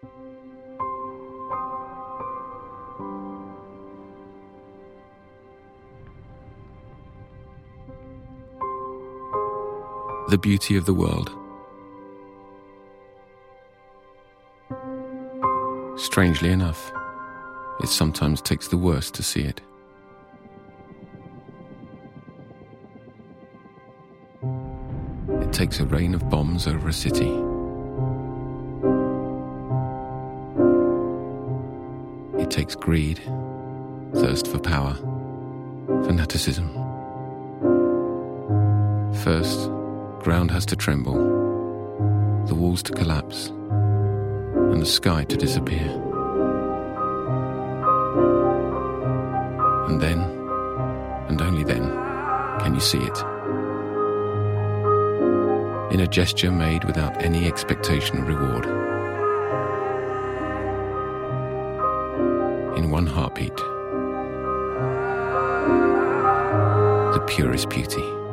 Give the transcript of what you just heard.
The beauty of the world. Strangely enough, it sometimes takes the worst to see it. It takes a rain of bombs over a city. It takes greed, thirst for power, fanaticism. First, ground has to tremble, the walls to collapse, and the sky to disappear. And then, and only then, can you see it. In a gesture made without any expectation of reward. In one heartbeat. The purest beauty.